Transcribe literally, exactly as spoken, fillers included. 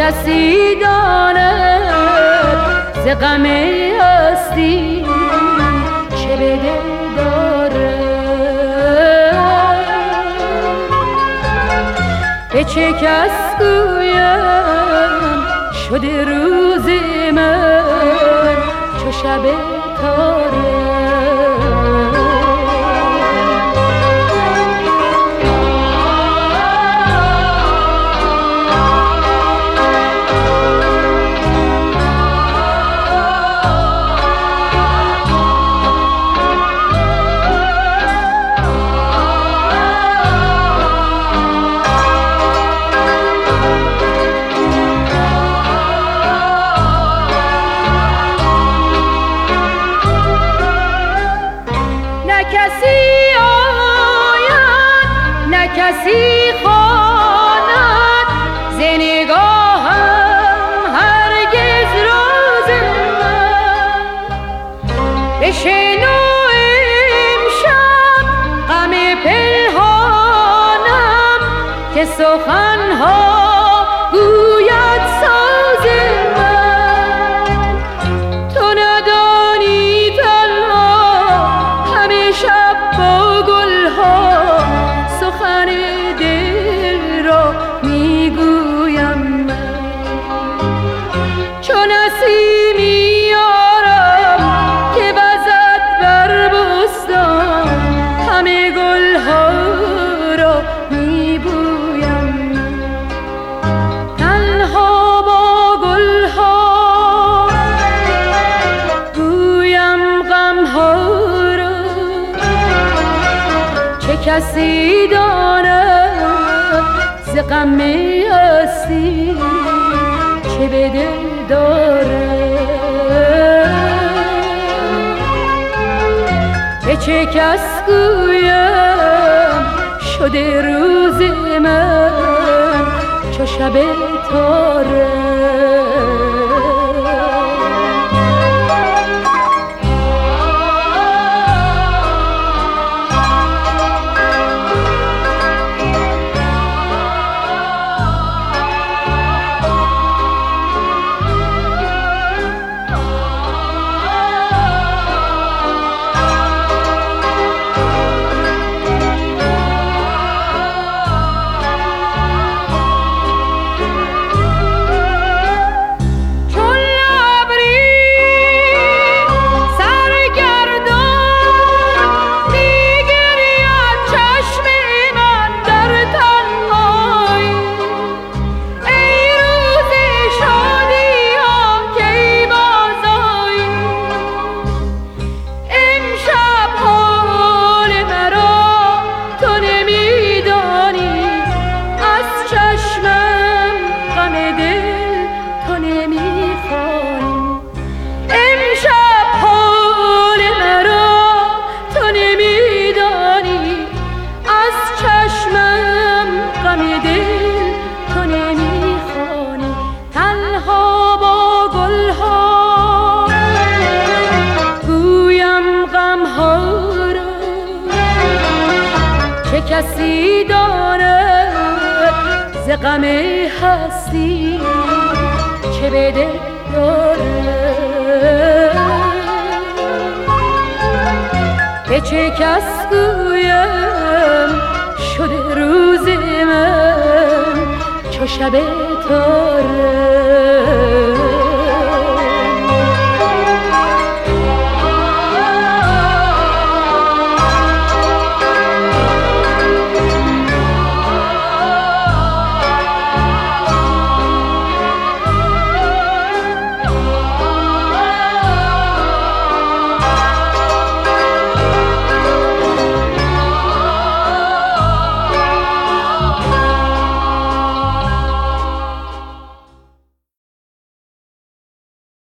کسی داند ز غم هستی چه به دل دارد؟ به چه کس گویم شده روز من چو شب تاره؟ کسی آید نه کسی خواند ز نگاهم هرگز راز من. بشنو امشب غم پنهانم که سخنها گوید ساز من. تو ندانی تنها همه شب با گلها سخن دل را میگویم من. چو نسیمی یارم که وزد بر بستان همه گلها را میبویم من. تنها با گلها گویم غمها را چه کسی داند ز غم هستی چه به دل دارد؟ به چه کس گویم شده روز من چو شب تاره؟ چه کسی داند ز غم هستی چه به دل دارد؟ به چه کس گویم شده روز من چو شب تاره؟